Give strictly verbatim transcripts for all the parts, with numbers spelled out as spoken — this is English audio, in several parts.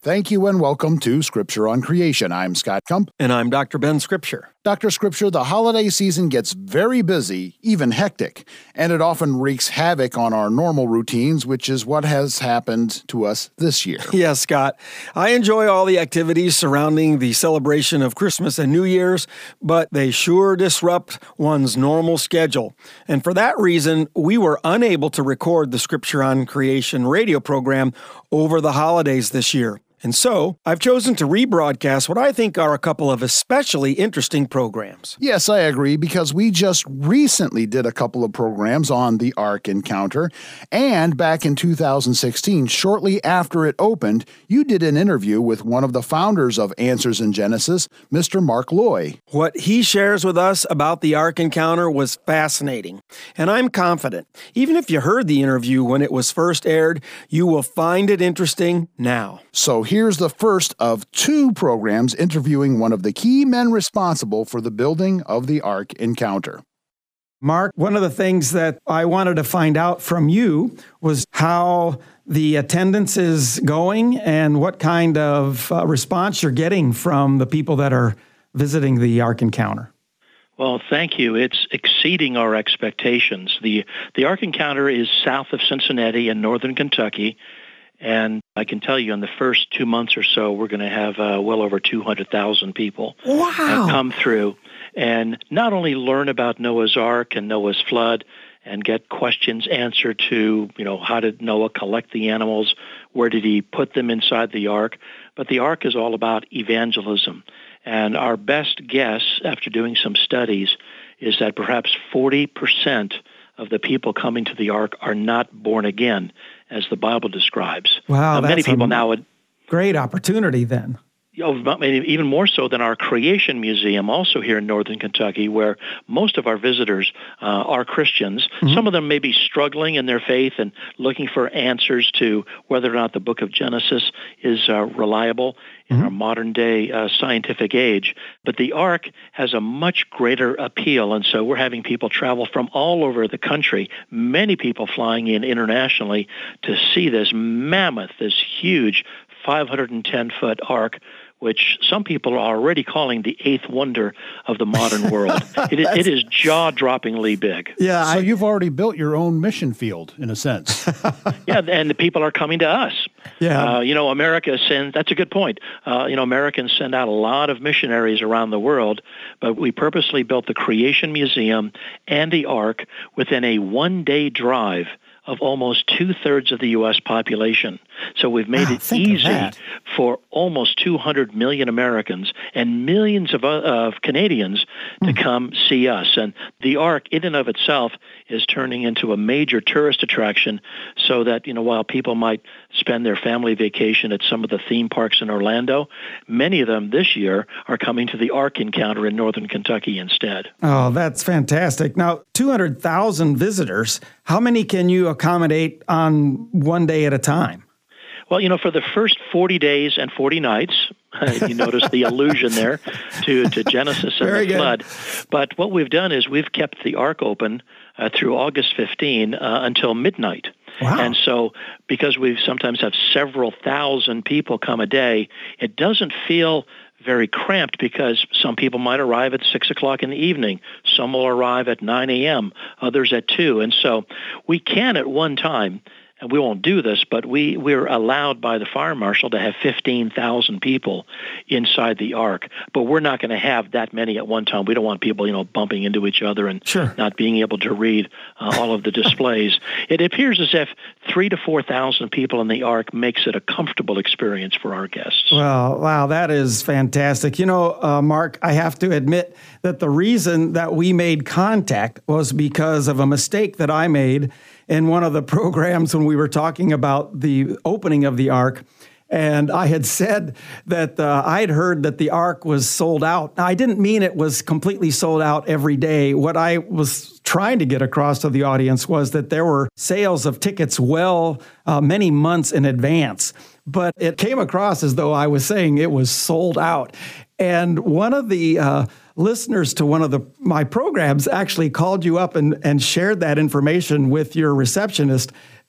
Thank you and welcome to Scripture on Creation. I'm Scott Kump. And I'm Doctor Ben Scripture. Doctor Scripture, the holiday season gets very busy, even hectic, and it often wreaks havoc on our normal routines, which is what has happened to us this year. Yes, Scott. I enjoy all the activities surrounding the celebration of Christmas and New Year's, but they sure disrupt one's normal schedule. And for that reason, we were unable to record the Scripture on Creation radio program over the holidays this year. And so, I've chosen to rebroadcast what I think are a couple of especially interesting programs. Yes, I agree, because we just recently did a couple of programs on the Ark Encounter, and back in two thousand sixteen, shortly after it opened, you did an interview with one of the founders of Answers in Genesis, Mister Mark Loy. What he shares with us about the Ark Encounter was fascinating, and I'm confident, even if you heard the interview when it was first aired, you will find it interesting now. So here's the first of two programs interviewing one of the key men responsible for the building of the Ark Encounter. Mark, one of the things that I wanted to find out from you was how the attendance is going and what kind of uh, response you're getting from the people that are visiting the Ark Encounter. Well, thank you. It's exceeding our expectations. The, the Ark Encounter is south of Cincinnati in northern Kentucky. And I can tell you in the first two months or so, we're going to have uh, well over two hundred thousand people wow. uh, come through and not only learn about Noah's Ark and Noah's flood and get questions answered to, you know, how did Noah collect the animals, where did he put them inside the Ark, but the Ark is all about evangelism. And our best guess, after doing some studies, is that perhaps forty percent of the people coming to the Ark are not born again, as the Bible describes. Wow, now, that's many people a now would, great opportunity then. You know, even more so than our Creation Museum, also here in northern Kentucky, where most of our visitors uh, are Christians. Mm-hmm. Some of them may be struggling in their faith and looking for answers to whether or not the book of Genesis is uh, reliable in mm-hmm. our modern-day uh, scientific age. But the Ark has a much greater appeal, and so we're having people travel from all over the country, many people flying in internationally to see this mammoth, this huge five hundred ten foot Ark, which some people are already calling the eighth wonder of the modern world. It is, it is jaw-droppingly big. Yeah, so I, you've already built your own mission field, in a sense. Yeah, and the people are coming to us. Yeah, uh, you know, America sends, that's a good point. Uh, you know, Americans send out a lot of missionaries around the world, but we purposely built the Creation Museum and the Ark within a one-day drive of almost two-thirds of the U S population. So we've made wow, it easy for almost two hundred million Americans and millions of, uh, of Canadians to mm. come see us. And the Ark, in and of itself, is turning into a major tourist attraction so that, you know, while people might spend their family vacation at some of the theme parks in Orlando, many of them this year are coming to the Ark Encounter in northern Kentucky instead. Oh, that's fantastic. Now, two hundred thousand visitors, how many can you accommodate on one day at a time? Well, you know, for the first forty days and forty nights, you notice the allusion there to, to Genesis and Very the good. flood. But what we've done is we've kept the Ark open uh, through August fifteenth uh, until midnight. Wow. And so because we sometimes have several thousand people come a day, it doesn't feel very cramped because some people might arrive at six o'clock in the evening. Some will arrive at nine a.m., others at two. And so we can at one time, and we won't do this, but we, we're allowed by the fire marshal to have fifteen thousand people inside the Ark. But we're not going to have that many at one time. We don't want people, you know, bumping into each other and sure. not being able to read uh, all of the displays. It appears as if three to four thousand people in the Ark makes it a comfortable experience for our guests. Well, wow, that is fantastic. You know, uh, Mark, I have to admit that the reason that we made contact was because of a mistake that I made in one of the programs when we were talking about the opening of the Ark. And I had said that uh, I had heard that the Ark was sold out. Now, I didn't mean it was completely sold out every day. What I was trying to get across to the audience was that there were sales of tickets well uh, many months in advance. But it came across as though I was saying it was sold out. And one of the uh, listeners to one of the my programs actually called you up and, and shared that information with your receptionist.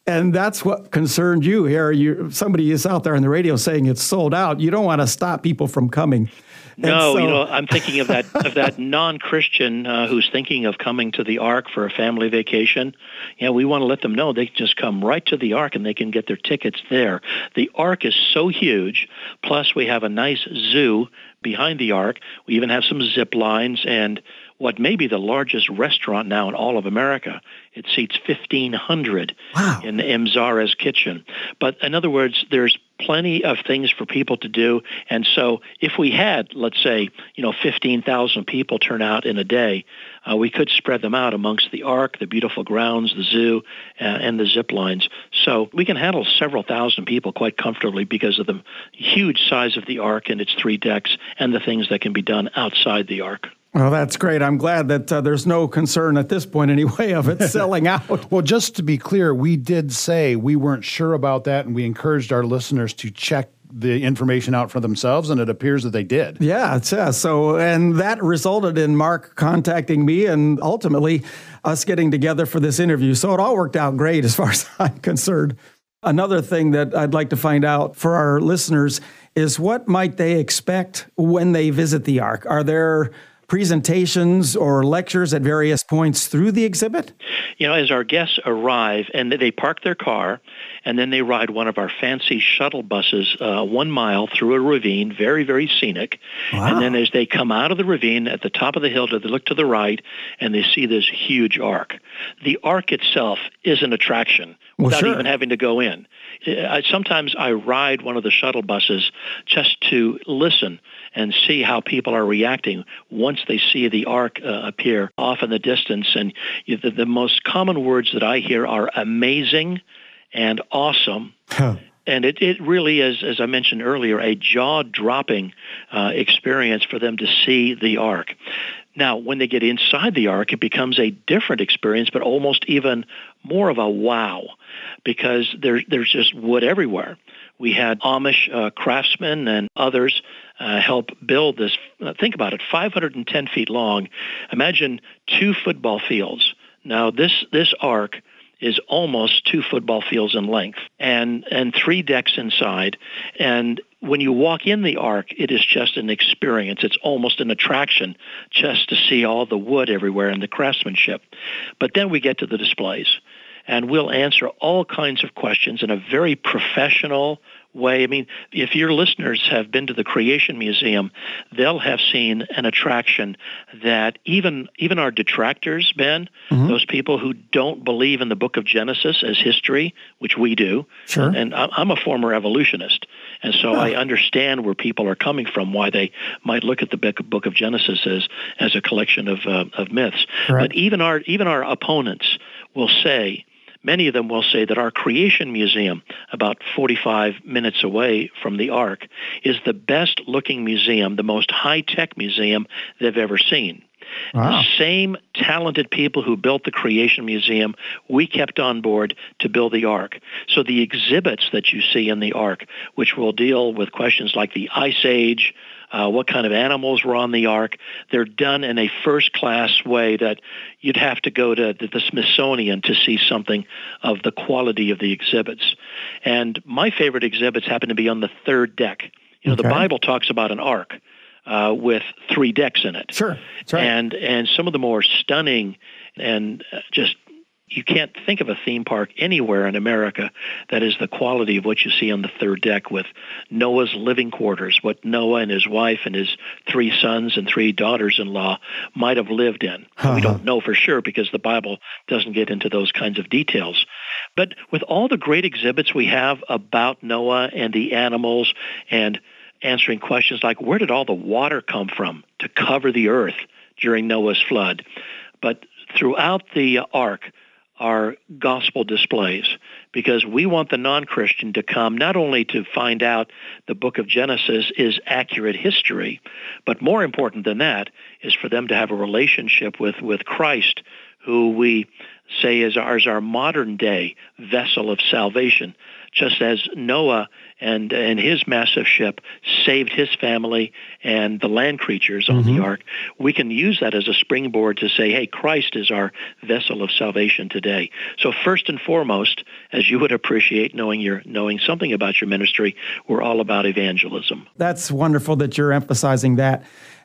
And that's what concerned you here. You, somebody is out there on the radio saying it's sold out. You don't want to stop people from coming. No, so, you know, I'm thinking of that of that non-Christian uh, who's thinking of coming to the Ark for a family vacation. Yeah, we want to let them know they can just come right to the Ark and they can get their tickets there. The Ark is so huge. Plus, we have a nice zoo behind the Ark. We even have some zip lines and what may be the largest restaurant now in all of America. It seats fifteen hundred wow. in the Mzara's kitchen. But in other words, there's plenty of things for people to do. And so if we had, let's say, you know, fifteen thousand people turn out in a day, uh, we could spread them out amongst the Ark, the beautiful grounds, the zoo, uh, and the zip lines. So we can handle several thousand people quite comfortably because of the huge size of the Ark and its three decks and the things that can be done outside the Ark. Well, that's great. I'm glad that uh, there's no concern at this point anyway of it selling out. Well, just to be clear, we did say we weren't sure about that, and we encouraged our listeners to check the information out for themselves, and it appears that they did. Yeah, it says so. And that resulted in Mark contacting me and ultimately us getting together for this interview. So it all worked out great as far as I'm concerned. Another thing that I'd like to find out for our listeners is what might they expect when they visit the Ark? Are there presentations or lectures at various points through the exhibit? You know, as our guests arrive and they park their car and then they ride one of our fancy shuttle buses uh, one mile through a ravine, very, very scenic. Wow. And then as they come out of the ravine at the top of the hill, they look to the right and they see this huge Ark. The Ark itself is an attraction well, without sure. even having to go in. I, sometimes I ride one of the shuttle buses just to listen and see how people are reacting once they see the Ark uh, appear off in the distance. And you, the, the most common words that I hear are amazing and awesome. Huh. And it, it really is, as I mentioned earlier, a jaw-dropping uh, experience for them to see the Ark. Now, when they get inside the Ark, it becomes a different experience, but almost even more of a wow, because there, there's just wood everywhere. We had Amish uh, craftsmen and others uh, help build this. Uh, think about it, five hundred ten feet long. Imagine two football fields. Now, this this Ark is almost two football fields in length and, and three decks inside. And when you walk in the Ark, it is just an experience. It's almost an attraction just to see all the wood everywhere and the craftsmanship. But then we get to the displays. And we'll answer all kinds of questions in a very professional way. I mean, if your listeners have been to the Creation Museum, they'll have seen an attraction that even even our detractors, Ben, mm-hmm. those people who don't believe in the book of Genesis as history, which we do, sure. and I'm a former evolutionist, and so yeah. I understand where people are coming from, why they might look at the book of Genesis as, as a collection of, uh, of myths. Correct. But even our even our opponents will say, many of them will say that our Creation Museum, about forty-five minutes away from the Ark, is the best-looking museum, the most high-tech museum they've ever seen. Wow. The same talented people who built the Creation Museum, we kept on board to build the Ark. So the exhibits that you see in the Ark, which will deal with questions like the Ice Age, Uh, what kind of animals were on the Ark. They're done in a first-class way that you'd have to go to the, the Smithsonian to see something of the quality of the exhibits. And my favorite exhibits happen to be on the third deck. You know, okay. the Bible talks about an Ark uh, with three decks in it. Sure, that's right. And, and some of the more stunning and just you can't think of a theme park anywhere in America that is the quality of what you see on the third deck with Noah's living quarters, what Noah and his wife and his three sons and three daughters-in-law might have lived in. Uh-huh. We don't know for sure because the Bible doesn't get into those kinds of details. But with all the great exhibits we have about Noah and the animals and answering questions like, where did all the water come from to cover the earth during Noah's flood? But throughout the Ark, are gospel displays, because we want the non-Christian to come not only to find out the book of Genesis is accurate history, but more important than that is for them to have a relationship with, with Christ, who we say is our, is our modern-day vessel of salvation, just as Noah and and his massive ship saved his family and the land creatures on Mm-hmm. the ark, we can use that as a springboard to say, hey, Christ is our vessel of salvation today. So first and foremost, as you would appreciate knowing your knowing something about your ministry, we're all about evangelism. That's wonderful that you're emphasizing that.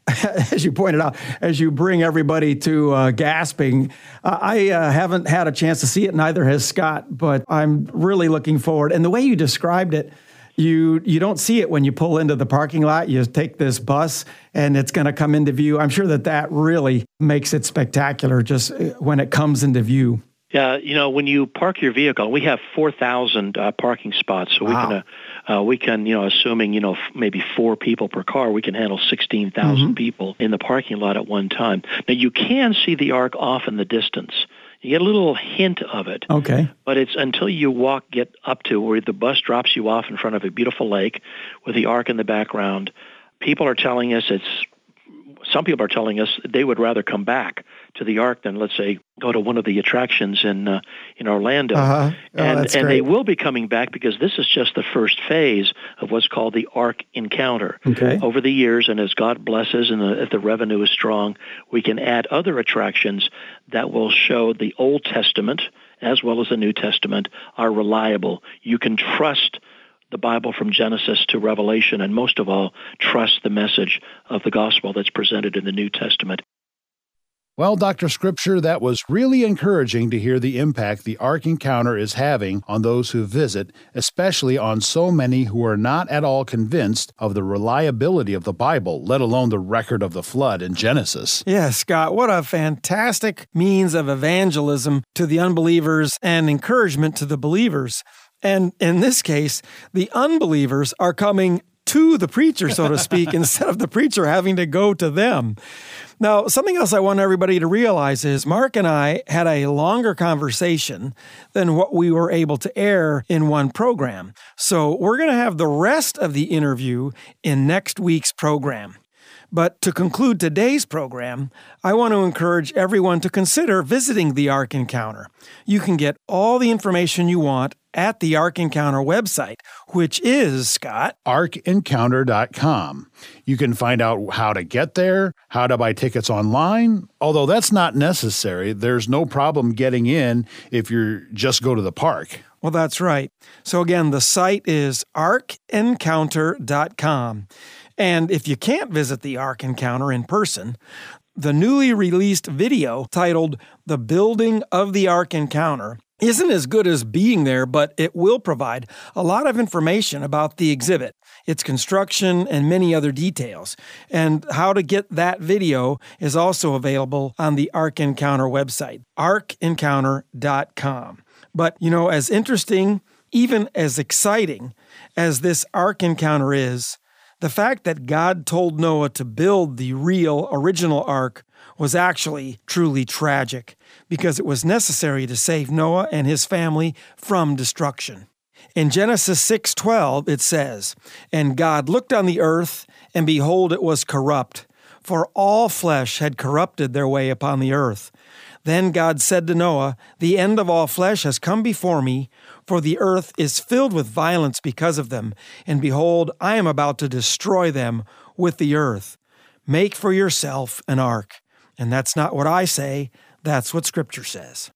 As you pointed out, as you bring everybody to uh, gasping, uh, I uh, haven't had a chance to see it, neither has Scott, but I'm really looking forward. And the way you described it, you you don't see it when you pull into the parking lot. You take this bus and it's going to come into view. I'm sure that that really makes it spectacular just when it comes into view. Yeah, you know, when you park your vehicle, we have four thousand uh, parking spots, so Wow. we can, uh, uh, we can, you know, assuming, you know, f- maybe four people per car, we can handle sixteen thousand Mm-hmm. people in the parking lot at one time. Now, you can see the ark off in the distance. You get a little hint of it, Okay. but it's until you walk, get up to where the bus drops you off in front of a beautiful lake with the ark in the background. People are telling us it's, some people are telling us they would rather come back to the ark than, let's say, go to one of the attractions in uh, in Orlando. Uh-huh. Oh, and that's and great. they will be coming back because this is just the first phase of what's called the Ark Encounter. Okay. Over the years, and as God blesses and the, if the revenue is strong, we can add other attractions that will show the Old Testament as well as the New Testament are reliable. You can trust the Bible from Genesis to Revelation, and most of all, trust the message of the gospel that's presented in the New Testament. Well, Doctor Scripture, that was really encouraging to hear the impact the Ark Encounter is having on those who visit, especially on so many who are not at all convinced of the reliability of the Bible, let alone the record of the flood in Genesis. Yeah, Scott, what a fantastic means of evangelism to the unbelievers and encouragement to the believers. And in this case, the unbelievers are coming to the preacher, so to speak, instead of the preacher having to go to them. Now, something else I want everybody to realize is Mark and I had a longer conversation than what we were able to air in one program. So we're going to have the rest of the interview in next week's program. But to conclude today's program, I want to encourage everyone to consider visiting the Ark Encounter. You can get all the information you want at the Ark Encounter website, which is, Scott, ark encounter dot com. You can find out how to get there, how to buy tickets online, although that's not necessary. There's no problem getting in if you just go to the park. Well, that's right. So again, the site is ark encounter dot com. And if you can't visit the Ark Encounter in person, the newly released video titled The Building of the Ark Encounter isn't as good as being there, but it will provide a lot of information about the exhibit, its construction, and many other details. And how to get that video is also available on the Ark Encounter website, ark encounter dot com. But, you know, as interesting, even as exciting as this Ark Encounter is, the fact that God told Noah to build the real, original ark was actually truly tragic because it was necessary to save Noah and his family from destruction. In Genesis six twelve, it says, "And God looked on the earth, and behold, it was corrupt, for all flesh had corrupted their way upon the earth. Then God said to Noah, The end of all flesh has come before me, for the earth is filled with violence because of them. And behold, I am about to destroy them with the earth. Make for yourself an ark." And that's not what I say, that's what Scripture says.